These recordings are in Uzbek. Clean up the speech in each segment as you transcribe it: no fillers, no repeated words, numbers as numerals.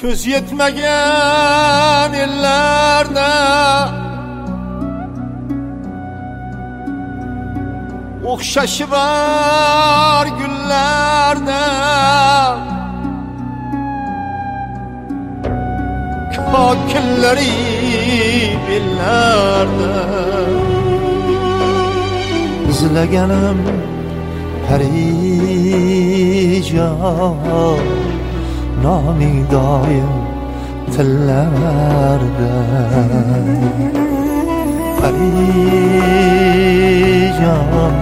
Köz yetmegen illerde okşaşı var güllerde kakilleri billerde izlegenim perican naming doim tillarda perican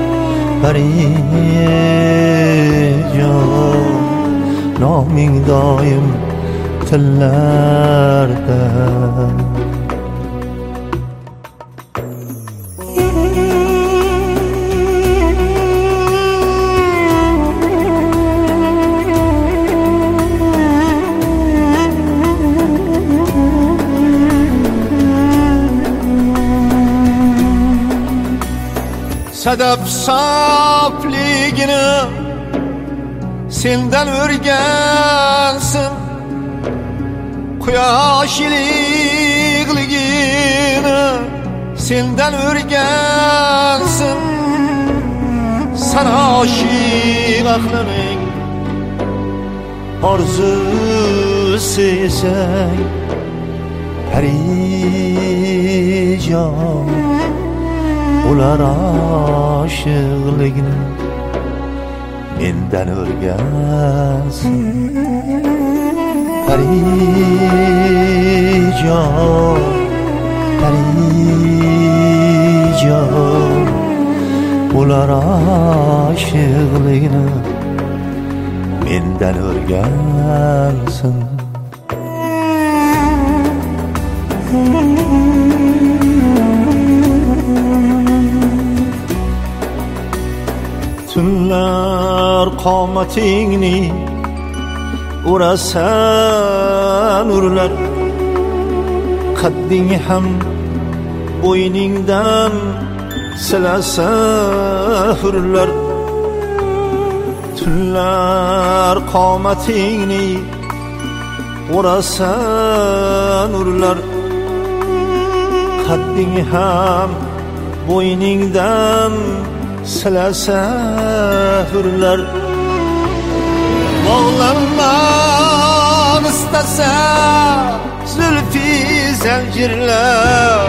perican naming doim tillarda Sedef safligini senden örgensin, Kuyaş ilikligini senden örgensin. Sana aşık aklımın arzusu isen perican ular aşıqligini menden örgensin. Perican, perican ular aşıqligini menden örgensin. Tunlar qomatingni urasan urlar, qadding ham bo'yningdan silasa hurlar. Tunlar qomatingni urasan urlar, qadding ham bo'yningdan silasa hurlar. Bağlanman istese zülfi zincirler,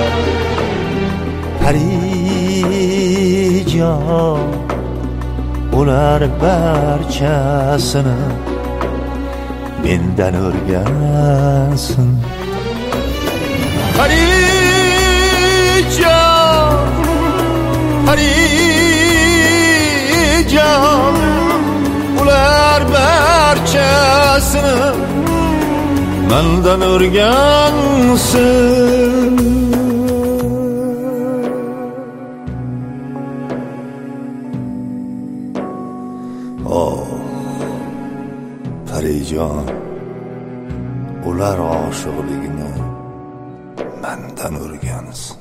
perican ular barchasini menden örgensin. Perican, perican ular barchasini menden örgensin. Oh, perican ular aşıqligini menden örgensin.